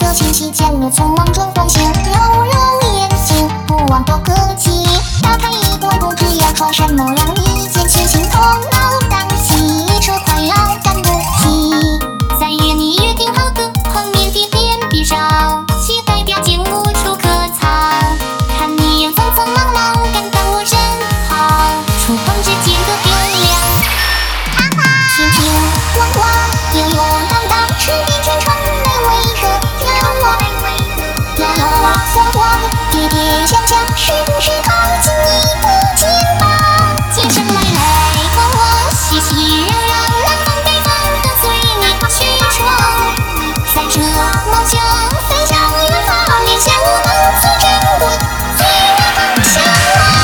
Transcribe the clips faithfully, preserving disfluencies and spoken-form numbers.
的亲戚见了，匆忙中唤醒，揉揉眼睛，不忘多客气。打开衣柜，不知要穿什么，让你减轻心头脑当息，车快要赶不及。在与你约定好的碰面地点闭上，期待表情无处可藏。看你眼匆匆忙忙赶到我身旁，触碰之间的冰凉。平平光光，悠悠荡荡，赤壁全城没为何遥望。摇摇晃晃，跌跌跄跄，是不是靠近你的肩膀？街上来来往往，熙熙攘攘，南方北方跟随你去闯。在这梦想飞向远方，连线我们最珍贵、最向往。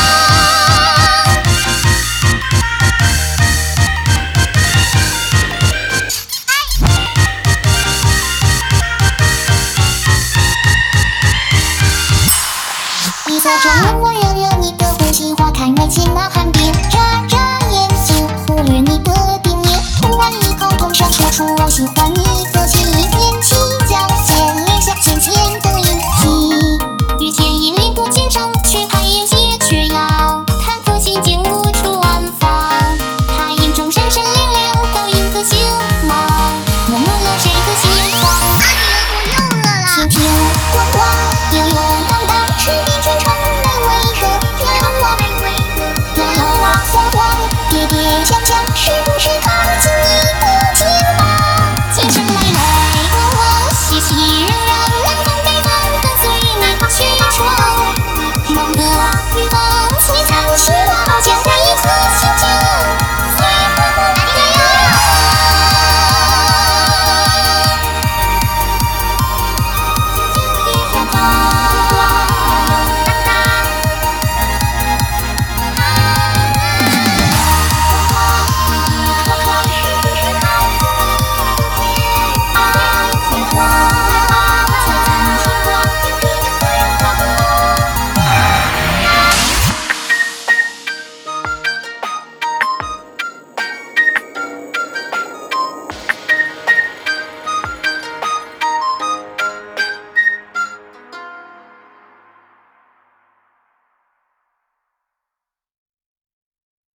一侧中问我热热你的呼吸，花开美景那寒冰，眨眨眼睛忽略你的叮咛，突然异口同声说出我喜欢你的心意，踮起脚尖留下浅浅的印记。遇见引领不见长，却怕眼界却要看透心间无处安放。他眼中闪闪亮亮，倒映个星芒，默默了谁的心房？平平光光，悠悠荡荡，赤壁全城没为何遥望。摇摇晃晃，跌跌跄跄，是不是靠近你的肩膀？街上来来往往，熙熙攘攘，南方北方跟随你去闯。梦的雨风璀璨，希望将